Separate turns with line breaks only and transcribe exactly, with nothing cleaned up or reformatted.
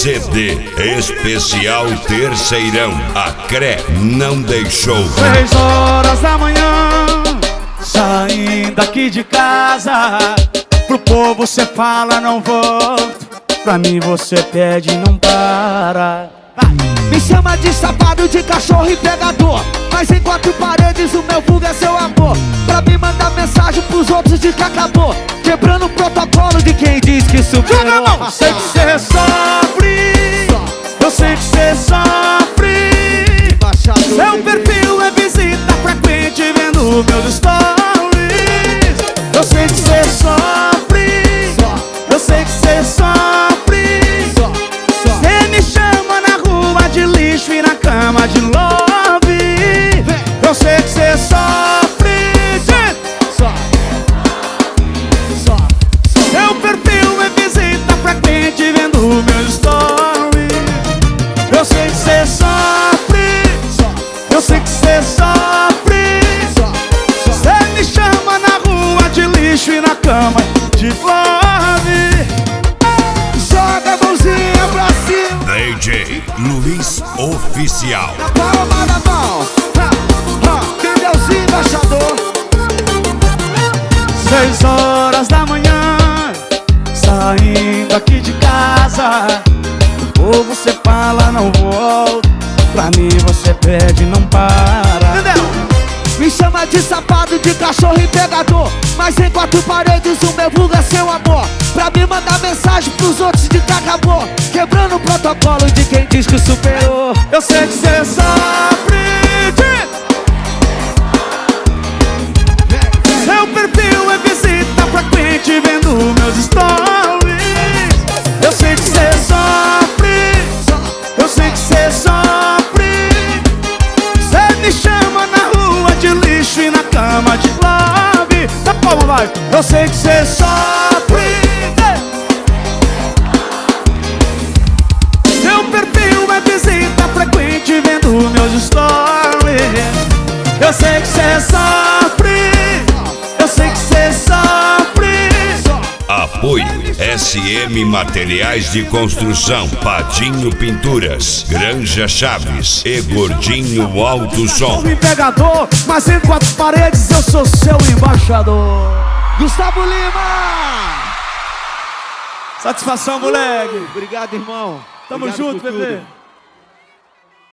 C D especial Terceirão. A C R E não deixou.
Seis horas da manhã, saindo aqui de casa. Pro povo cê fala não volto, pra mim você pede e não para.
Me chama de safado, de cachorro e pegador, mas em quatro paredes o meu vulgo é seu amor. Pra me mandar mensagem pros outros de que acabou, quebrando o protocolo de quem diz que superou.
Eu sei que cê sofre, eu sei que cê sofre. Seu perfil é visita frequente vendo meus stories. Eu sei que cê sofre, eu sei que cê sofre. Cê me chama na rua de lixo e na cama de love. Eu sei que cê sofre. Seu perfil é visita frequente vendo meus stories. Eu sei que cê sofre, eu sei que cê sofre. Cê me chama na rua de lixo e na cama de love.
Joga a mãozinha pra cima,
D J Luiz Oficial.
na palma da mão. Pneuzinho embaixador.
Seis horas da manhã, saindo aqui de casa. Ou você fala não volto, pra mim você pede e não para.
Entendeu? Me chama de safado, de cachorro e pegador, mas em quatro paredes o meu vulgo é seu amor. Pra me mandar mensagem pros outros de que acabou, quebrando o protocolo de quem diz que superou.
Eu sei que cê sofre. Seu perfil é visita frequente vendo meus stories. Eu sei que cê sofre, eu sei que cê sofre. Cê me chama na rua de lixo e na cama de love. Da palma vai. Eu sei que cê sofre. Seu perfil é visita frequente vendo meus stories. Eu sei que cê sofre, eu sei que cê sofre.
Apoio S M Materiais de Construção, Patinho Pinturas, Granja Chaves e Gordinho Alto Som.
Sou um pegador, mas em quatro paredes eu sou seu embaixador.
Gustavo Lima!
Satisfação, moleque.
Obrigado, irmão.
Tamo
Obrigado
junto,
por tudo.
bebê.